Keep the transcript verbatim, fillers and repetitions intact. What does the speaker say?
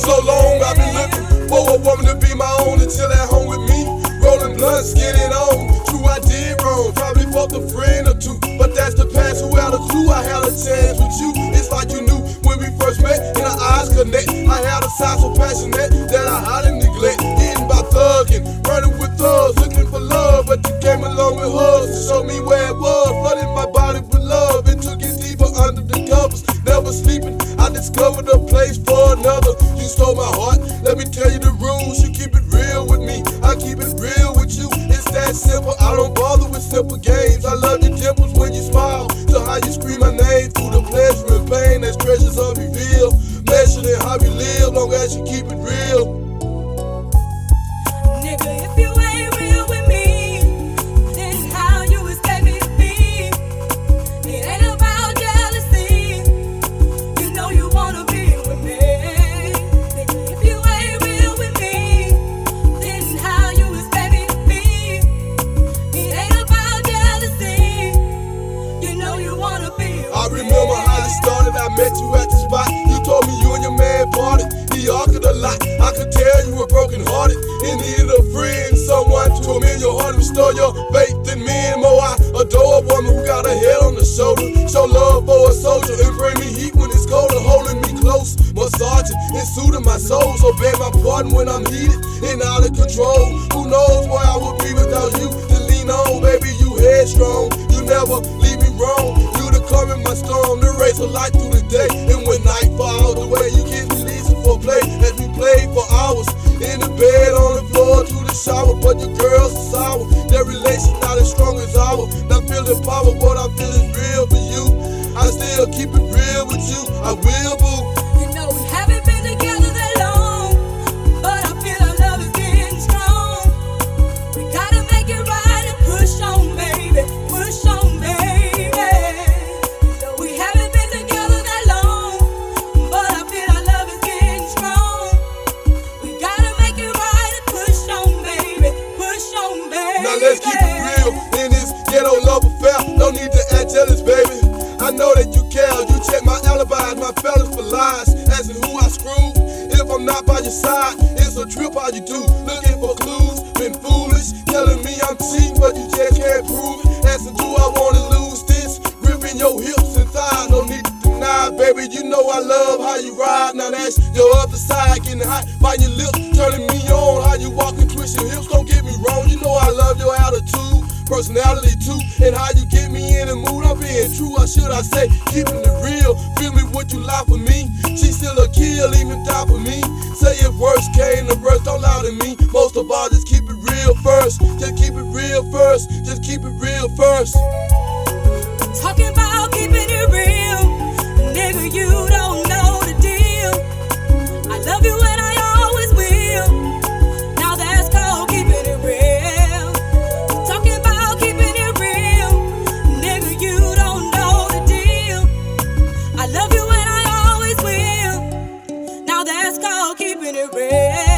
so long I've been looking for a woman to be my own and chill at home with me. Rolling blunts, getting on. True, I did wrong. Probably fucked a friend or two, but that's the past. Who had a clue I had a chance with you? It's like you knew when we first met and our eyes connect. I had a side so passionate that I hide and neglect. Hitting by thugging, running with thugs, looking for love, but you came along with hugs to show me where it was. Flooding my body with love, it took it deeper under the covers. Never sleeping, I discovered a place for another. You stole my heart, let me tell you the rules. You keep it real with me, I keep it real with you. It's that simple, I don't bother with simple games. I love your dimples when you smile, to how you scream my name through the pleasure and pain. That's treasures unrevealed, measured in how we live, long as you keep it real. Nigga, if you ain't real with me, then how you expect me to be? It ain't about jealousy, you know you wanna be with me. Nigga, if you ain't real with me, then how you expect me to be? It ain't about jealousy, you know you wanna be with me. I remember how it started, I met you at the spot. You told me you and your man parted, he argued a lot. I could tell you were broken hearted, in need of a friend, someone to amend your heart, restore your faith in me and more. I adore a woman who got her head on the shoulder, show love for a soldier and bring me heat when it's colder, holding me close, massaging and soothing my soul. So beg my pardon when I'm heated and out of control. Who knows where I would be without you to lean on, baby, you headstrong, you never leave me wrong. You the calm in my storm, the race of light through the day, and when night falls away, you kiss me easy for play as we play for hours. In the bed, on the floor, to the shower, but your girl's sour. Their relation not as strong as ours. Not feeling power, what I feel is real for you. I still keep it real with you, I will, boo. You know we haven't been together that long, but I feel our love is getting strong. We gotta make it right and push on, baby, push on, baby. You know we haven't been together that long, but I feel our love is getting strong. We gotta make it right and push on, baby, push on, baby. Now let's keep it real in this ghetto love affair. No need to act jealous, baby. I know that you care. You check my alibis, my fellas for lies, asking who I screwed. If I'm not by your side, it's a trip how you do. Looking for clues, been foolish, telling me I'm cheating, but you just can't prove it. Asking do I wanna lose this? Gripping your hips and thighs, no need to deny, baby. You know I love how you ride. Now that's your other side, getting hot by your lips, turning me on. How you walk and twist your hips, don't get me wrong. You know I love your attitude, personality too, and how you get me in the mood. I'm being true, or should I say, keeping it real. Feel me, would you lie for me? She still a kill, even die for me. Say if worst came to worst, don't lie to me. Most of all, just keep it real first. Just keep it real first. Just keep it real first. Talking about keeping it real, nigga, you don't know the deal. I love you and I always will. Now that's called keeping it real. Talking about keeping it real, nigga, you don't know the deal. I love you and I always will. Now that's called keeping it real.